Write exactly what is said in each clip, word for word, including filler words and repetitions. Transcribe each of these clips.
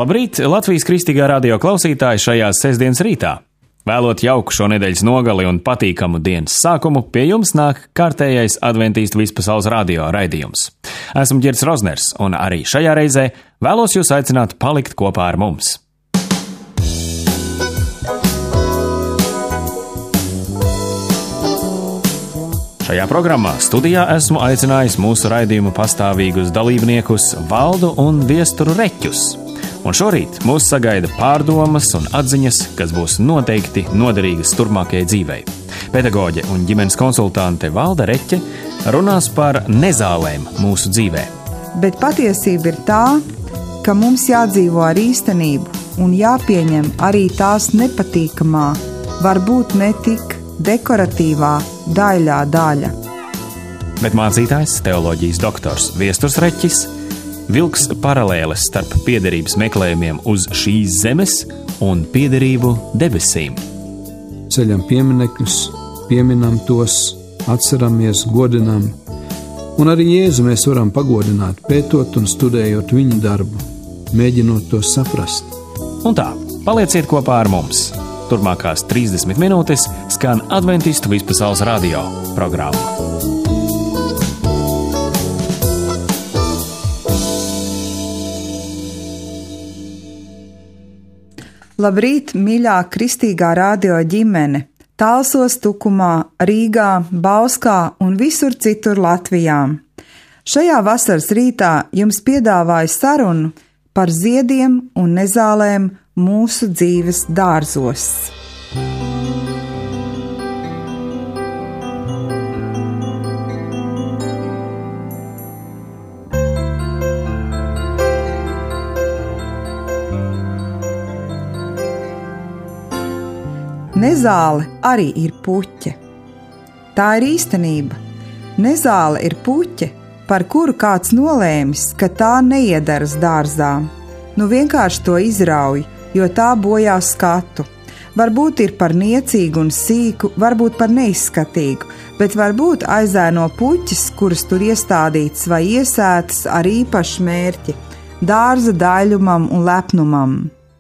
Labrīt, Latvijas Kristīgā radio klausītāji šajā sestdienas rītā. Vēlot jauku šo nedēļas nogali un patīkamu dienas sākumu, pie jums nāk kārtējais Adventīstu vispasaules radio raidījums. Esmu Ģerts Rozners, un arī šajā reizē vēlos jūs aicināt palikt kopā ar mums. Šajā programmā studijā esmu aicinājis mūsu raidījumu pastāvīgus dalībniekus Valdu un Viesturu Reķus. Un šorīt mūs sagaida pārdomas un atziņas, kas būs noteikti noderīgas turpmākajai dzīvei. Pedagoģe un ģimenes konsultante Valda Reķe runās par nezālēm mūsu dzīvē. Bet patiesība ir tā, ka mums jādzīvo ar īstenību un jāpieņem arī tās nepatīkamā, varbūt ne tik dekoratīvā daļā daļa. Bet mācītājs, teoloģijas doktors Viesturs Reķis vilks paralēles starp piederības meklējumiem uz šīs zemes un piederību debesīm. Ceļam pieminekļus, pieminam tos, atceramies, godinam, un arī Jēzu mēs varam pagodināt, pētot un studējot viņa darbu, mēģinot to saprast. Un tā, palieciet kopā ar mums. Turpmākās trīsdesmit minūtes skan Adventistu vispasaules radio programma. Labrīt, mīļā Kristīgā radio ģimene, Talsos, Tukumā, Rīgā, Bauskā un visur citur Latvijā. Šajā vasaras rītā jums piedāvāju sarunu par ziediem un nezālēm mūsu dzīves dārzos. Nezāle arī ir puķe. Tā ir īstenība. Nezāle ir puķe, par kuru kāds nolēmis, ka tā neiedaras dārzā. Nu vienkārši to izrauj, jo tā bojā skatu. Varbūt ir par niecīgu un sīku, varbūt par neizskatīgu, bet varbūt aizēno puķis, kuras tur iestādītas vai iesētas ar īpašu mērķi – dārza daļumam un lepnumam.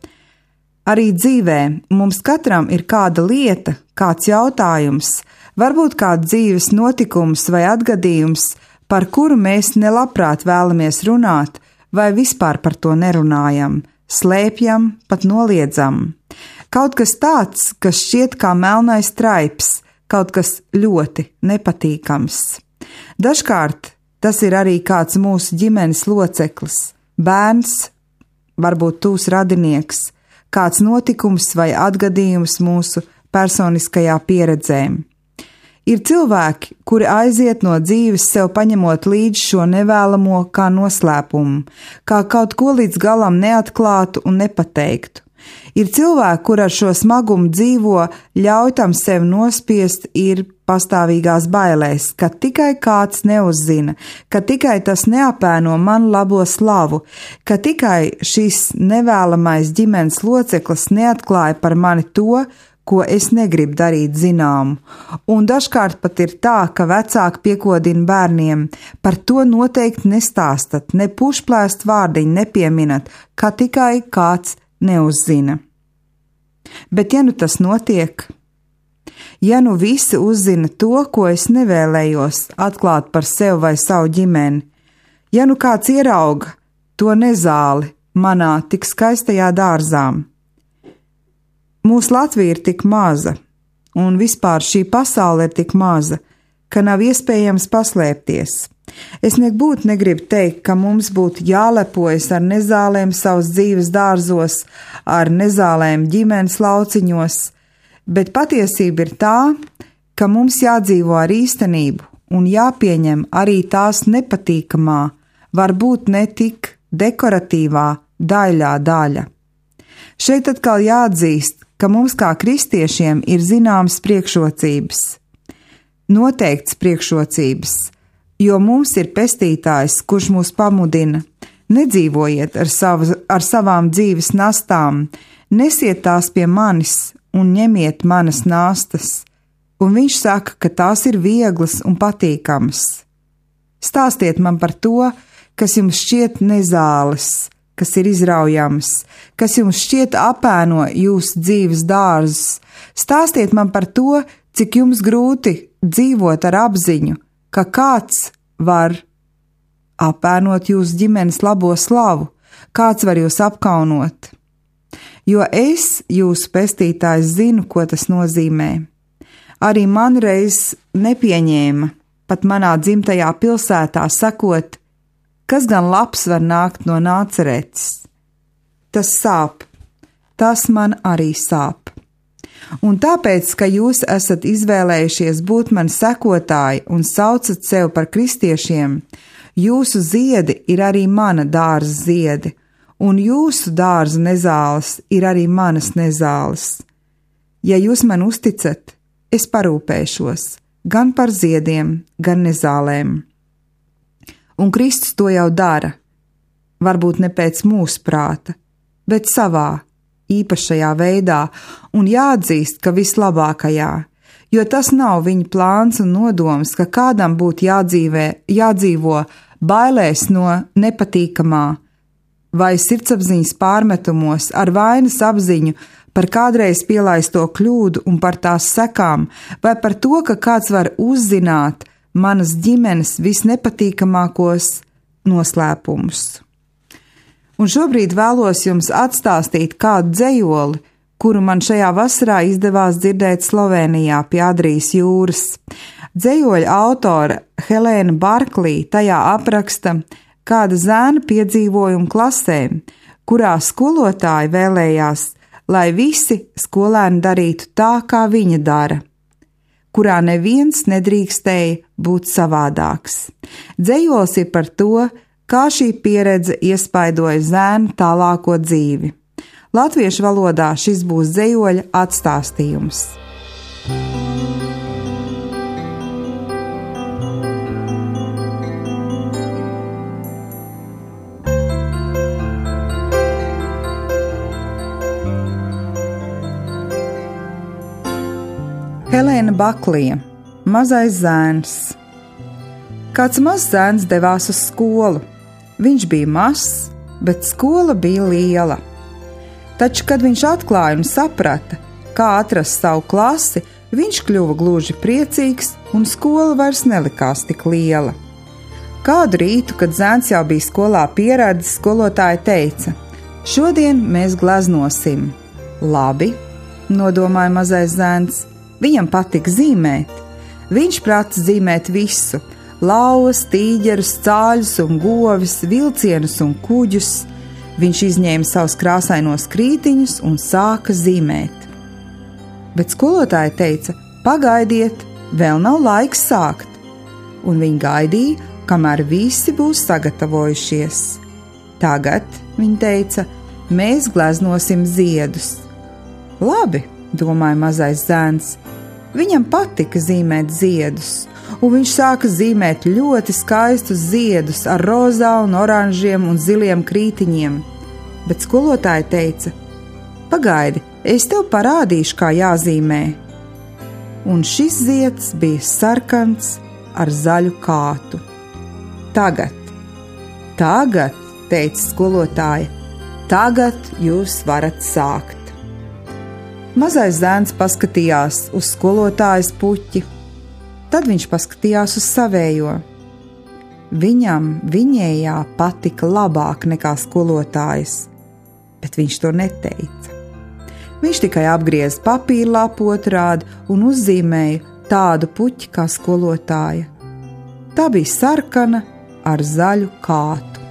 Arī dzīvē mums katram ir kāda lieta, kāds jautājums, varbūt kāds dzīves notikums vai atgadījums, par kuru mēs nelabprāt vēlamies runāt vai vispār par to nerunājam, slēpjam, pat noliedzam. Kaut kas tāds, kas šķiet kā melnais traips, kaut kas ļoti nepatīkams. Dažkārt tas ir arī kāds mūsu ģimenes loceklis, bērns, varbūt tūs radinieks, kāds notikums vai atgadījums mūsu personiskajā pieredzē. Ir cilvēki, kuri aiziet no dzīves sev paņemot līdzi šo nevēlamo kā noslēpumu, kā kaut ko līdz galam neatklātu un nepateiktu. Ir cilvēki, kur ar šo smagumu dzīvo, ļauj tam sev nospiest, ir pastāvīgās bailēs, ka tikai kāds neuzzina, ka tikai tas neapēno man labo slavu, ka tikai šis nevēlamais ģimenes loceklis neatklāja par mani to, ko es negribu darīt zināmu. Un dažkārt pat ir tā, ka vecāki piekodina bērniem, par to noteikti nestāstat, ne pušplēst vārdiņu nepieminat, ka tikai kāds neuzzina. Bet ja nu tas notiek, ja nu visi uzzina to, ko es nevēlējos atklāt par sevi vai savu ģimeni, ja nu kāds ierauga to nezāli manā tik skaistajā dārzā. Mūsu Latvija ir tik maza, un vispār šī pasaule ir tik maza, ka nav iespējams paslēpties. Es nebūtu negribu teikt, ka mums būtu jālepojas ar nezālēm savas dzīves dārzos, ar nezālēm ģimenes lauciņos, bet patiesība ir tā, ka mums jādzīvo ar īstenību un jāpieņem arī tās nepatīkamā, varbūt ne tik dekoratīvā daļā daļa. Šeit atkal jāatzīst, ka mums kā kristiešiem ir zināmas priekšrocības, noteikts priekšrocības, jo mums ir pestītājs, kurš mūs pamudina, nedzīvojiet ar, savu, ar savām dzīves nastām, nesiet tās pie manis un ņemiet manas nāstas, un viņš saka, ka tās ir vieglas un patīkamas. Stāstiet man par to, kas jums šķiet nezāles, kas ir izraujamas, kas jums šķiet apēno jūsu dzīves dārzus. Stāstiet man par to, cik jums grūti dzīvot ar apziņu, ka kāds var apēnot jūsu ģimenes labo slavu, kāds var jūs apkaunot. Jo es, jūsu pestītājs, zinu, ko tas nozīmē. Arī man reiz nepieņēma, pat manā dzimtajā pilsētā, sakot, kas gan labs var nākt no Nāceretes. Tas sāp, tas man arī sāp. Un tāpēc, ka jūs esat izvēlējušies būt mani sekotāji un saucat sevi par kristiešiem, jūsu ziedi ir arī mana dārza ziedi, un jūsu dārza nezāles ir arī manas nezāles. Ja jūs man uzticat, es parūpēšos gan par ziediem, gan nezālēm. Un Kristus to jau dara, varbūt ne pēc mūsu prāta, bet savā īpašajā veidā, un jāatzīst, ka vislabākajā, jo tas nav viņa plāns un nodoms, ka kādam būtu jādzīvē, jādzīvo bailēs no nepatīkamā vai sirdsapziņas pārmetumos ar vainas apziņu par kādreiz pielaisto kļūdu un par tās sekām, vai par to, ka kāds var uzzināt manas ģimenes visnepatīkamākos noslēpumus. Un šobrīd vēlos jums atstāstīt kādu dzejoli, kuru man šajā vasarā izdevās dzirdēt Slovenijā pie Adrijas jūras. Dzejoļa autore Helēna Barklī tajā apraksta kāda zēna piedzīvojumu klasē, kurā skolotāji vēlējās, lai visi skolēni darītu tā, kā viņa dara, kurā neviens nedrīkstēja būt savādāks. Dzejols ir par to, kā šī pieredze iespaidoja zēnu tālāko dzīvi. Latviešu valodā šis būs dzejoļa atstāstījums. Helēna Baklija, mazais zēns. Kāds mazs zēns devās uz skolu. Viņš bija mazs, bet skola bija liela. Taču, kad viņš atklāja un saprata, kā atrast savu klasi, viņš kļuva gluži priecīgs, un skola vairs nelikās tik liela. Kādu rītu, kad zēns jau bija skolā pieradis, skolotāja teica: šodien mēs gleznosim. Labi, nodomāja mazais zēns. Viņam patika zīmēt. Viņš prata zīmēt visu – lauvas, tīģerus, cāļus un govis, vilcienus un kuģus. Viņš izņēma savus krāsainos krītiņus un sāka zīmēt. Bet skolotāja teica: pagaidiet, vēl nav laiks sākt. Un viņi gaidīja, kamēr visi būs sagatavojušies. Tagad, viņa teica, mēs gleznosim ziedus. Labi, domāja mazais zēns. Viņam patika zīmēt ziedus, un viņš sāka zīmēt ļoti skaistus ziedus ar rozā un oranžiem un ziliem krītiņiem. Bet skolotāja teica: pagaidi, es tev parādīšu, kā jāzīmē. Un šis zieds bija sarkans ar zaļu kātu. Tagad, tagad, teica skolotāja, tagad jūs varat sākt. Mazais zēns paskatījās uz skolotājas puķi, tad viņš paskatījās uz savējo. Viņam viņējā patika labāk nekā skolotājas, bet viņš to neteica. Viņš tikai apgrieza papīra lapu otrādi un uzzīmēja tādu puķi kā skolotāja. Tā bija sarkana ar zaļu kātu.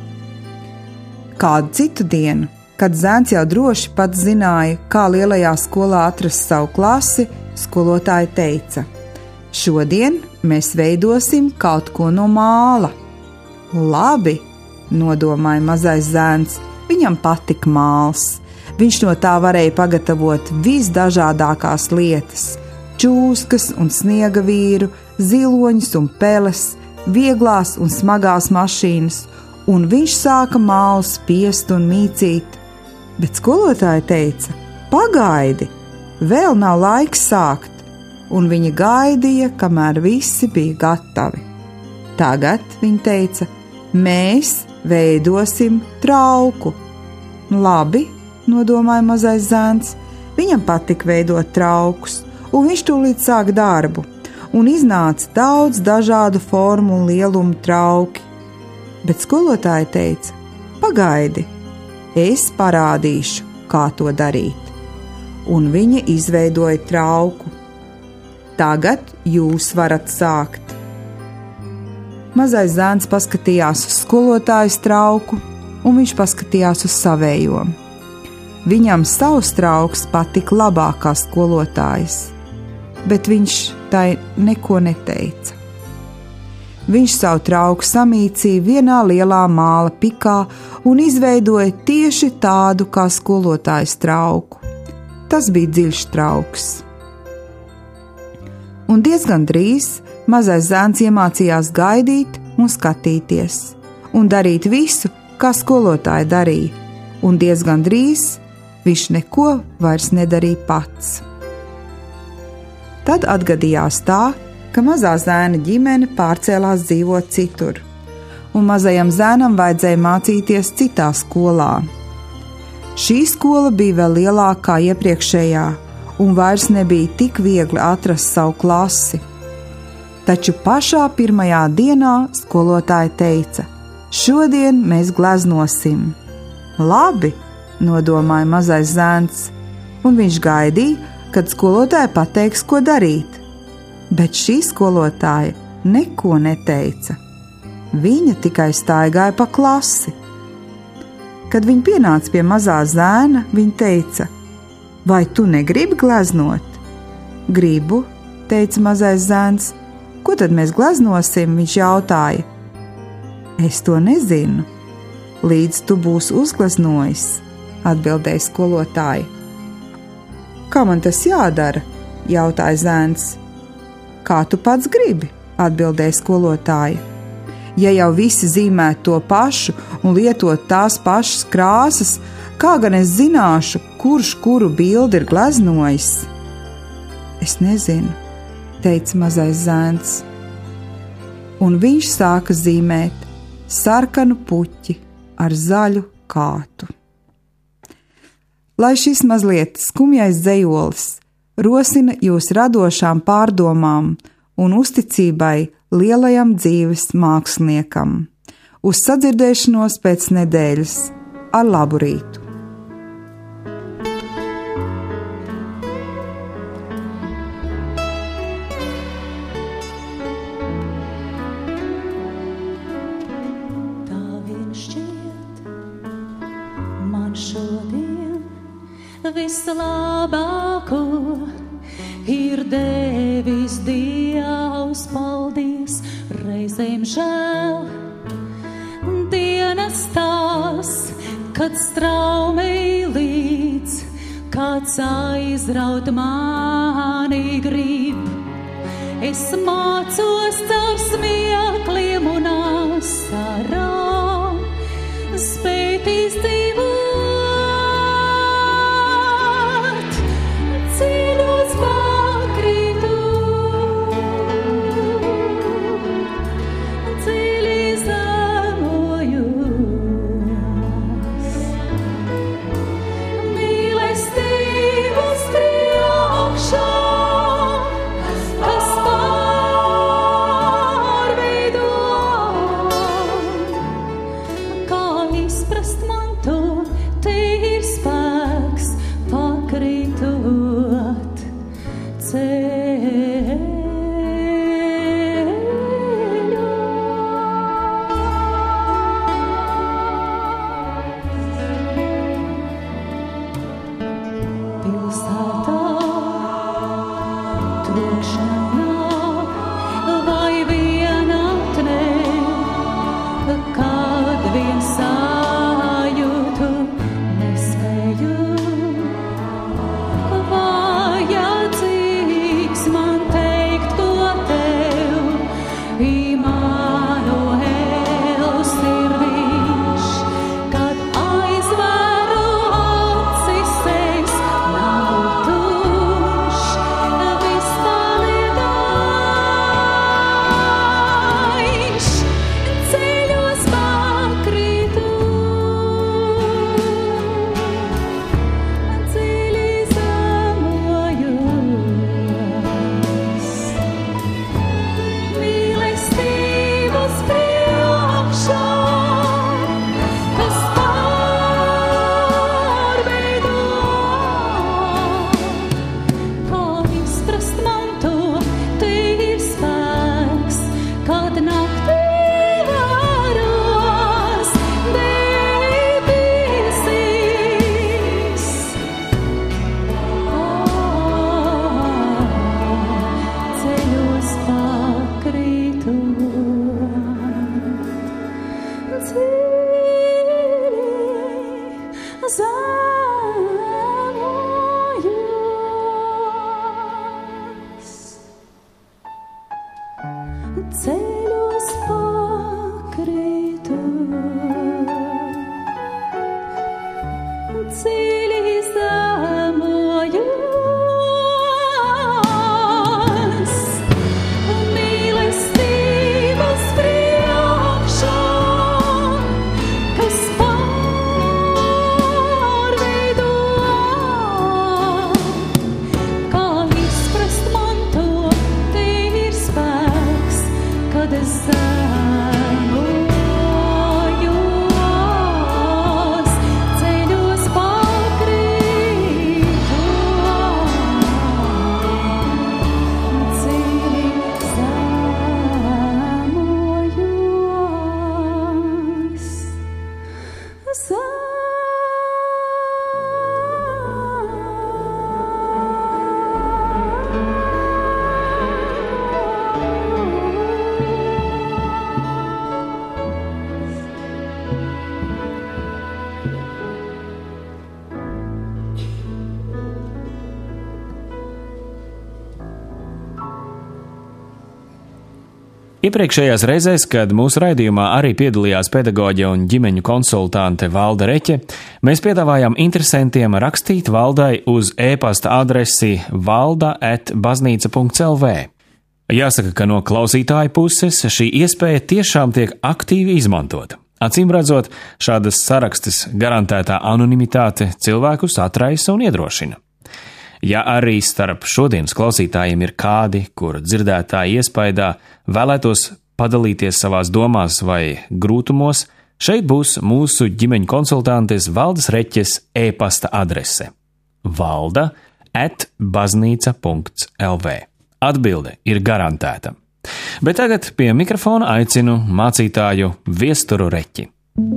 Kādu citu dienu, kad zēns jau droši pats zināja, kā lielajā skolā atrast savu klasi, skolotāja teica: šodien mēs veidosim kaut ko no māla. Labi, nodomāja mazais zēns, viņam patika māls. Viņš no tā varēja pagatavot visdažādākās lietas – čūskas un sniega vīru, ziloņus un peles, vieglās un smagās mašīnas, un viņš sāka mālu spiest un mīcīt. Bet skolotāja teica: pagaidi, vēl nav laiks sākt, un viņa gaidīja, kamēr visi bija gatavi. Tagad, viņa teica, mēs Veidosim trauku. Labi, nodomāja mazais zēns. Viņam patika veidot traukus, un viņš tūlīt sāk darbu, un iznāca daudz dažādu formu un lielumu trauki. Bet skolotāja teica: pagaidi, es parādīšu, kā to darīt. Un viņa izveidoja trauku. Tagad jūs varat sākt. Mazais zēns paskatījās uz skolotājas trauku, un viņš paskatījās uz savējo. Viņam savs trauks patika labāk kā skolotājas, bet viņš tai neko neteica. Viņš savu trauku samīcīja vienā lielā māla pikā un izveidoja tieši tādu kā skolotājas trauku. Tas bija dziļš trauks. Un diezgan drīz mazais zēns iemācījās gaidīt un skatīties, un darīt visu, kā skolotāja darīja, un diezgan drīz viņš neko vairs nedarīja pats. Tad atgadījās tā, ka mazā zēna ģimene pārcēlās dzīvot citur, un mazajam zēnam vajadzēja mācīties citā skolā. Šī skola bija vēl lielākā kā iepriekšējā, un vairs nebija tik viegli atrast savu klasi. Taču pašā pirmajā dienā skolotāja teica: šodien mēs gleznosim. Labi, nodomāja mazais zēns, un viņš gaidīja, kad skolotāja pateiks, ko darīt. Bet šī skolotāja neko neteica. Viņa tikai staigāja pa klasi. Kad viņa pienāca pie mazā zēna, viņa teica: vai tu negribi gleznot? Gribu, teica mazais zēns. Ko tad mēs gleznosim? Viņš jautāja. Es to nezinu. Līdz tu būsi uzgleznojis, atbildēja skolotāja. Kā man tas jādara? Jautāja zēns. Kā tu pats gribi? Atbildēja skolotāja. Ja jau visi zīmē to pašu un lietot tās pašas krāsas, kā gan es zināšu, kurš kuru bildi ir gleznojis? Es nezinu, teica mazais zēns. Un viņš sāka zīmēt sarkanu puķi ar zaļu kātu. Lai šis mazliet skumjais dzejolis rosina jūs radošām pārdomām un uzticībai lielajam dzīves māksliniekam. Uz sadzirdēšanos pēc nedēļas. Ar labu rītu! Tā vien šķiet man šodien vislabāko ir devis Dievs, paldies, reizēm žēl. Dienas tās, kad straumei līdz, kāds aizraut mani grib. Es mācos caur smiekliem un asarām, spēt izdzīvot. Dziļos pakrītu, dziļi zemojos. Mīlestības priekšā, kas pārveido, kā izprast man to, te ir spēks pakrītot ceļos. Pilsētā trokšņā vai vienatnē, kad vien sajūtu nespēju. Vajadzīgs man teikt, ko tev Immanuēls ir viņš, kad aizveru acis es nav tuš, viss paliek dziļi zemojos, mīlestības priekšā, kas pārveido. Kā izprast man to, te ir spēks, kad es zemojos, ceļos pakrītos, dziļi zemojos. Iepriekšējās reizēs, kad mūsu raidījumā arī piedalījās pedagoģe un ģimeņu konsultante Valda Reķe, mēs piedāvājām interesantiem rakstīt Valdai uz e-pasta adresi valda at baznīca punkts el vē. Jāsaka, ka no klausītāja puses šī iespēja tiešām tiek aktīvi izmantota. Acīm redzot, šādas sarakstes garantētā anonimitāte cilvēkus atraisa un iedrošina. Ja arī starp šodienas klausītājiem ir kādi, kur dzirdētā iespaidā vēlētos padalīties savās domās vai grūtumos, šeit būs mūsu ģimeņu konsultantes Valdes Reķes e-pasta adrese valda at baznīca punkts el vē. Atbilde ir garantēta. Bet tagad pie mikrofona aicinu mācītāju Viesturu Reķi.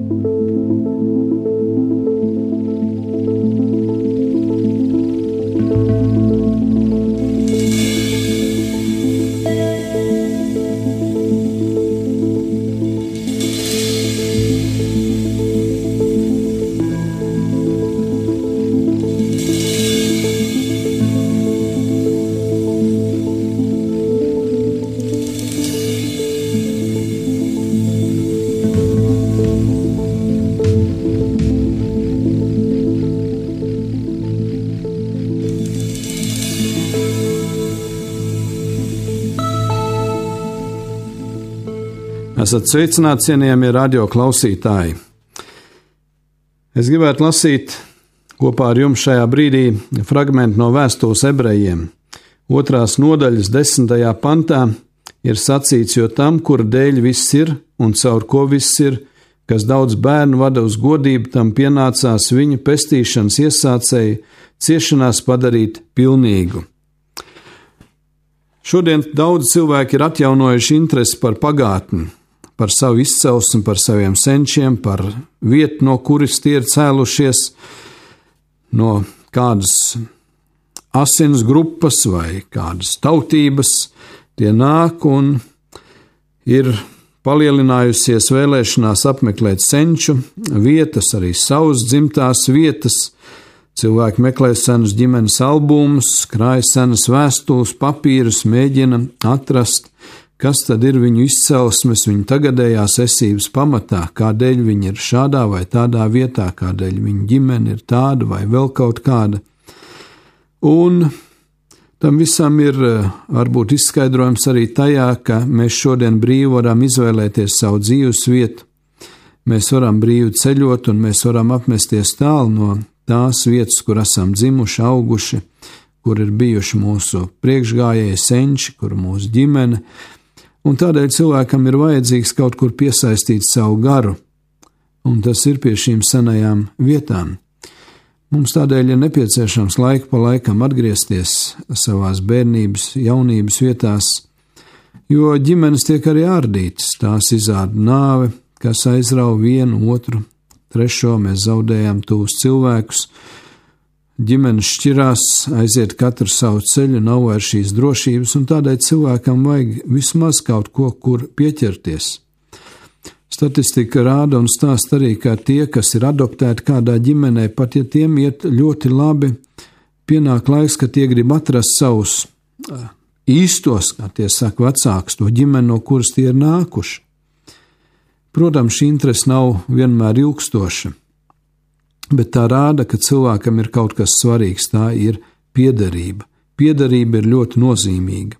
Esat sveicināti, cienījamie radio klausītāji. Es gribētu lasīt kopā ar jums šajā brīdī fragmentu no vēstules ebrejiem. Otrās nodaļas desmitajā pantā ir sacīts, jo tam, kura dēļ viss ir un caur ko viss ir, kas daudz bērnu vada uz godību, tam pienācās viņa pestīšanas iesācēju ciešanās padarīt pilnīgu. Šodien daudz cilvēki ir atjaunojuši interesi par pagātni, par savu izcelsmi, par saviem senčiem, par vietu, no kuras tie ir cēlušies, no kādas asins grupas vai kādas tautības tie nāk, un ir palielinājusies vēlēšanās apmeklēt senču vietas, arī savas dzimtās vietas. Cilvēki meklē senus ģimenes albumus, krāj senas vēstules, papīrus, mēģina atrast, kas tad ir viņu izcelsmes, viņu tagadējās esības pamatā, kādēļ viņi ir šādā vai tādā vietā, kādēļ viņu ģimene ir tāda vai vēl kaut kāda. Un tam visam ir varbūt izskaidrojums arī tajā, ka mēs šodien brīvi varam izvēlēties savu dzīves vietu, mēs varam brīvi ceļot un mēs varam apmesties tālu no tās vietas, kur esam dzimuši, auguši, kur ir bijuši mūsu priekšgājēji senči, kur mūsu ģimene. Un tādēļ cilvēkam ir vajadzīgs kaut kur piesaistīt savu garu, un tas ir pie šīm senajām vietām. Mums tādēļ ir nepieciešams laiku pa laikam atgriezties savās bērnības, jaunības vietās, jo ģimenes tiek arī ārdītas, tās izāda nāve, kas aizrauj vienu, otru, trešo, mēs zaudējam tuvus cilvēkus, ģimenes šķirās, aiziet katru savu ceļu, nav vairs šīs drošības, un tādēļ cilvēkam vajag vismaz kaut ko, kur pieķerties. Statistika rāda un stāsta arī, ka tie, kas ir adoptēti kādā ģimenē, pat ja tiem iet ļoti labi, pienāk laiks, ka tie grib atrast savus īstos, kā tie saka, vecākus, to ģimeni, no kuras tie ir nākuši. Protams, šī interese nav vienmēr ilgstoša. bet tā rāda, ka cilvēkam ir kaut kas svarīgs, tā ir piederība. Piederība ir ļoti nozīmīga.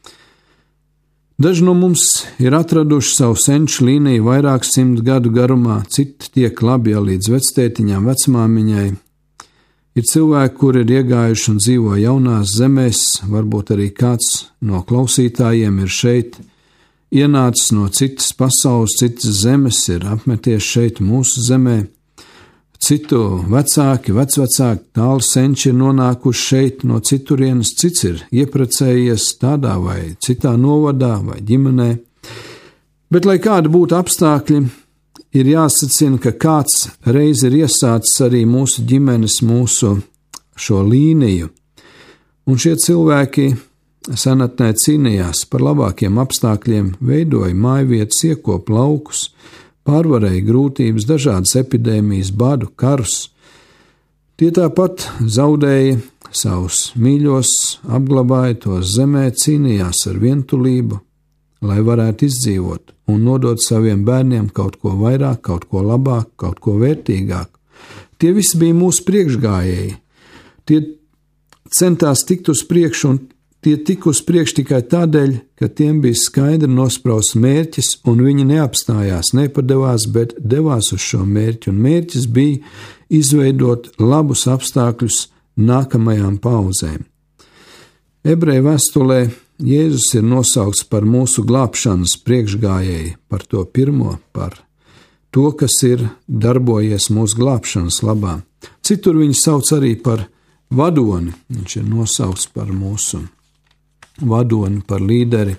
Daži no mums ir atraduši savu senču līniju vairāk simt gadu garumā, citi tiek labi jau līdz vectētiņām, vecmāmiņai. Ir cilvēki, kuri ir iegājuši un dzīvo jaunās zemēs, varbūt arī kāds no klausītājiem ir šeit, ienācis no citas pasaules, citas zemes, ir apmeties šeit mūsu zemē. Citu vecāki, vecvecāki, tāli senči ir nonākuši šeit no citurienes, cits ir ieprecējies tādā vai citā novadā vai ģimenē. Bet, lai kādi būtu apstākļi, ir jāsacina, ka kāds reiz ir iesācis arī mūsu ģimenes, mūsu šo līniju, un šie cilvēki senatnē cīnījās par labākiem apstākļiem, veidoja mājvietas, iekopa laukus, pārvarēja grūtības, dažādas epidēmijas, badu, karus. Tie tāpat zaudēja savus mīļos, apglabāja tos zemē, cīnījās ar vientulību, lai varētu izdzīvot un nodot saviem bērniem kaut ko vairāk, kaut ko labāk, kaut ko vērtīgāk. Tie visi bija mūsu priekšgājēji. Tie centās tikt uz priekšu, un tie tika uz priekšu tikai tādēļ, ka tiem bija skaidri nosprausts mērķis, un viņi neapstājās, nepadevās, bet devās uz šo mērķi, un mērķis bija izveidot labus apstākļus nākamajām paudzēm. Ebreju vēstulē Jēzus ir nosaukts par mūsu glābšanas priekšgājēju, par to pirmo, par to, kas ir darbojies mūsu glābšanas labā. Citur viņi sauc arī par vadoni, viņš ir nosaukts par mūsu vadoni, par līderi,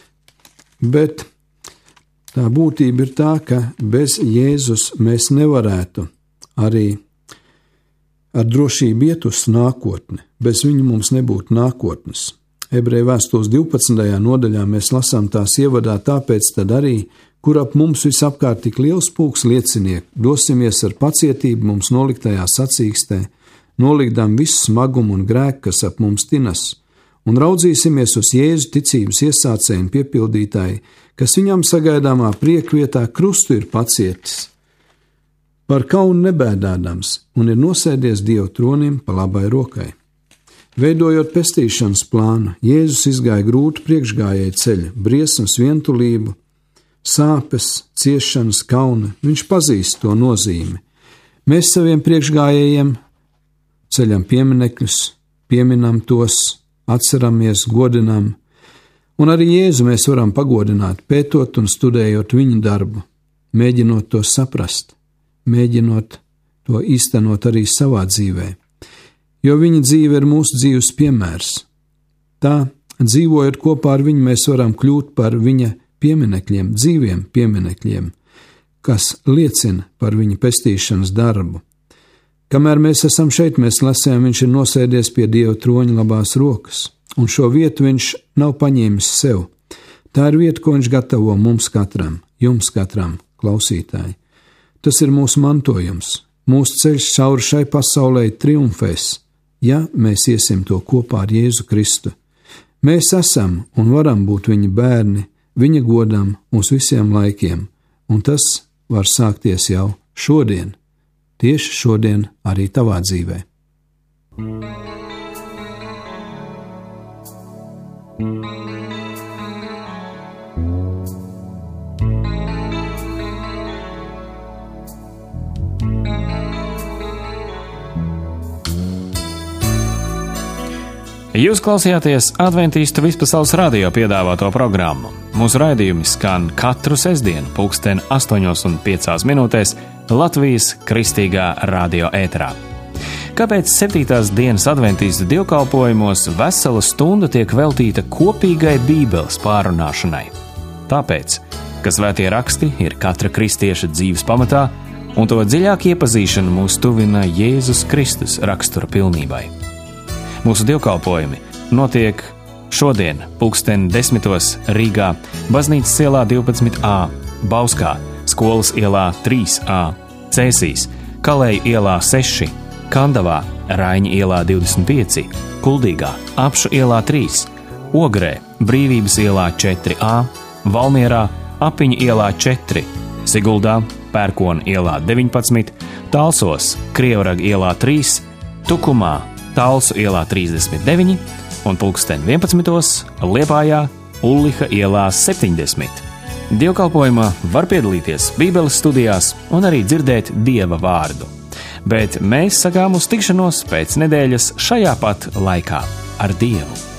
bet tā būtība ir tā, ka bez Jēzus mēs nevarētu arī ar drošību iet uz nākotni, bez viņa mums nebūtu nākotnes. Ebreju vēstules divpadsmitajā nodaļā mēs lasām tās ievadā, tāpēc tad arī, kur ap mums visapkārt tik liels pulks liecinieku, dosimies ar pacietību mums noliktajā sacīkstē, nolikdām visu smagumu un grēku, kas ap mums tinas, un raudzīsimies uz Jēzu ticības iesācēju un piepildītāju, kas viņam sagaidāmā priekvietā krustu ir pacietis, par kaunu nebēdādams, un ir nosēdies Dieva tronim pa labai rokai. Veidojot pestīšanas plānu, Jēzus izgāja grūtu priekšgājēju ceļu, briesmas, vientulību, sāpes, ciešanas, kaunu. Viņš pazīst to nozīmi. Mēs saviem priekšgājējiem ceļam pieminekļus, pieminam tos, atceramies, godinam, un arī Jēzu mēs varam pagodināt, pētot un studējot viņa darbu, mēģinot to saprast, mēģinot to īstenot arī savā dzīvē, jo viņa dzīve ir mūsu dzīves piemērs. Tā, dzīvojot kopā ar viņu, mēs varam kļūt par viņa pieminekļiem, dzīviem pieminekļiem, kas liecina par viņa pestīšanas darbu. Kamēr mēs esam šeit, mēs lasām, viņš ir nosēdies pie Dieva troņa labās rokas, un šo vietu viņš nav paņēmis sev. Tā ir vieta, ko viņš gatavo mums katram, jums katram, klausītāji. Tas ir mūsu mantojums. Mūsu ceļš cauri šai pasaulē triumfēs, ja mēs iesim to kopā ar Jēzu Kristu. Mēs esam un varam būt viņa bērni, viņa godam uz visiem laikiem, un tas var sākties jau šodien. Tieši šodien arī tavā dzīvē. Jūs klausījāties Adventistu vispasaules radio piedāvāto programmu. Mūsu raidījumi skan katru sestdienu, pulksten astoņos un piecās minūtēs Latvijas Kristīgā radio ēterā. Kāpēc septītās dienas adventistu dievkalpojumos vesela stunda tiek veltīta kopīgai Bībeles pārunāšanai? Tāpēc, ka svētie raksti ir katra kristieša dzīves pamatā, un to dziļāk iepazīšana mūs tuvina Jēzus Kristus rakstura pilnībai. Mūsu dievkalpojumi notiek šodien, pulksten desmitos Rīgā, Baznīcas ielā divpadsmit A, Bauskā, Skolas ielā trīs A, Cēsīs, Kaleja ielā seši, Kandavā, Raiņa ielā divdesmit pieci, Kuldīgā, Apšu ielā trīs, Ogrē, Brīvības ielā četri A, Valmierā, Apiņu ielā četri, Siguldā, Pērkona ielā deviņpadsmit, Talsos Krievraga ielā trīs, Tukumā Talsu ielā trīsdesmit deviņi un pulksten vienpadsmitos Liepājā Ulliha ielā septiņdesmit. Dievkalpojumā var piedalīties Bībeles studijās un arī dzirdēt Dieva vārdu. Bet mēs sakām uz tikšanos pēc nedēļas šajā pat laikā ar Dievu.